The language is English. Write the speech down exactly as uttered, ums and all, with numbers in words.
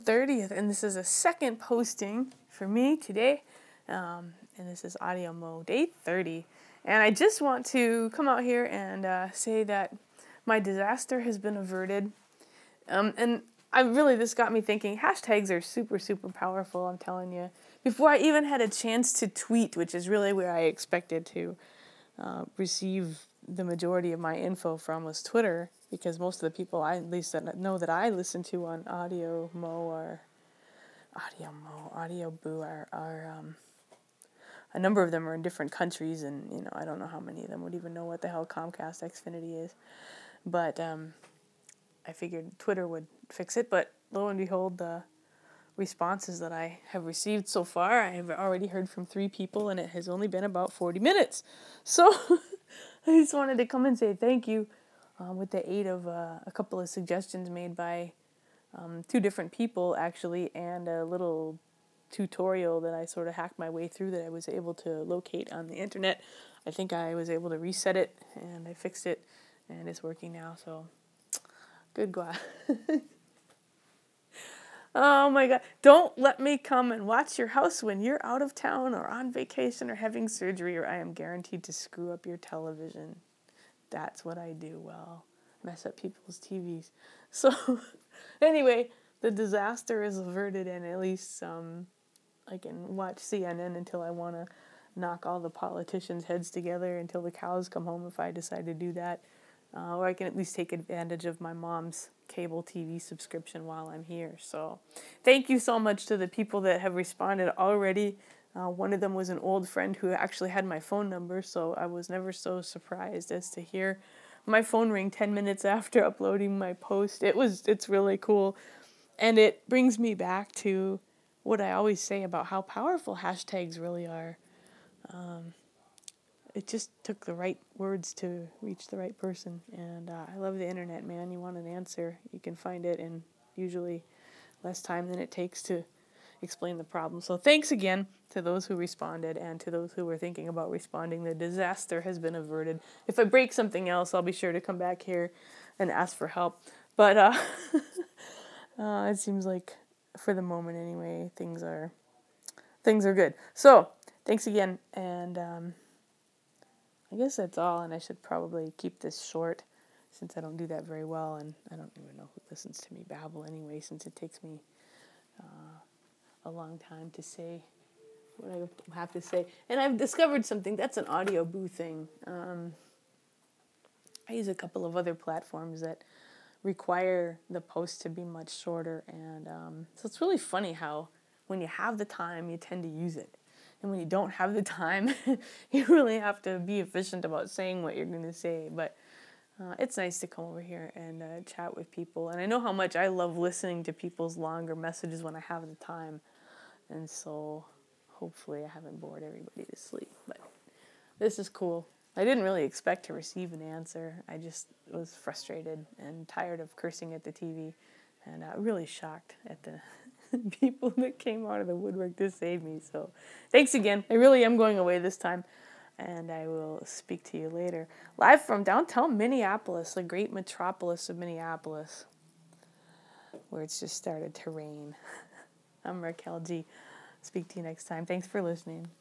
thirtieth, and this is a second posting for me today, um, and this is Audio Mo Day thirty, and I just want to come out here and uh, say that my disaster has been averted, um, and I really, this got me thinking, hashtags are super, super powerful, I'm telling you. Before I even had a chance to tweet, which is really where I expected to uh, receive the majority of my info from, was Twitter, because most of the people I at least that know that I listen to on Audio Mo are Audio Mo, Audio Boo are, are um, a number of them are in different countries, and you know I don't know how many of them would even know what the hell Comcast Xfinity is, but um, I figured Twitter would fix it. But lo and behold, the responses that I have received so far, I have already heard from three people, and it has only been about forty minutes. So I just wanted to come and say thank you, um, with the aid of uh, a couple of suggestions made by um, two different people, actually, and a little tutorial that I sort of hacked my way through that I was able to locate on the internet. I think I was able to reset it, and I fixed it, and it's working now, so good God. Oh my God. Don't let me come and watch your house when you're out of town or on vacation or having surgery, or I am guaranteed to screw up your television. That's what I do well. Mess up people's T Vs. So, anyway, the disaster is averted, and at least um, I can watch C N N until I want to knock all the politicians' heads together until the cows come home if I decide to do that. Uh, or I can at least take advantage of my mom's cable T V subscription while I'm here. So thank you so much to the people that have responded already. Uh, one of them was an old friend who actually had my phone number, so I was never so surprised as to hear my phone ring ten minutes after uploading my post. It was, it's really cool. And it brings me back to what I always say about how powerful hashtags really are. Um, It just took the right words to reach the right person. And uh, I love the internet, man. You want an answer, you can find it in usually less time than it takes to explain the problem. So thanks again to those who responded and to those who were thinking about responding. The disaster has been averted. If I break something else, I'll be sure to come back here and ask for help. But uh, uh, it seems like, for the moment anyway, things are things are good. So thanks again, and um, I guess that's all, and I should probably keep this short since I don't do that very well, and I don't even know who listens to me babble anyway, since it takes me uh, a long time to say what I have to say. And I've discovered something. That's an Audio Boo thing. Um, I use a couple of other platforms that require the post to be much shorter, and um, so it's really funny how when you have the time, you tend to use it. And when you don't have the time, you really have to be efficient about saying what you're going to say. But uh, it's nice to come over here and uh, chat with people. And I know how much I love listening to people's longer messages when I have the time. And so hopefully I haven't bored everybody to sleep. But this is cool. I didn't really expect to receive an answer. I just was frustrated and tired of cursing at the T V. And uh, really shocked at the people that came out of the woodwork to save me. So thanks again. I really am going away this time, and I will speak to you later. Live from downtown Minneapolis, the great metropolis of Minneapolis, where it's just started to rain. I'm Raquel G. Speak to you next time. Thanks for listening.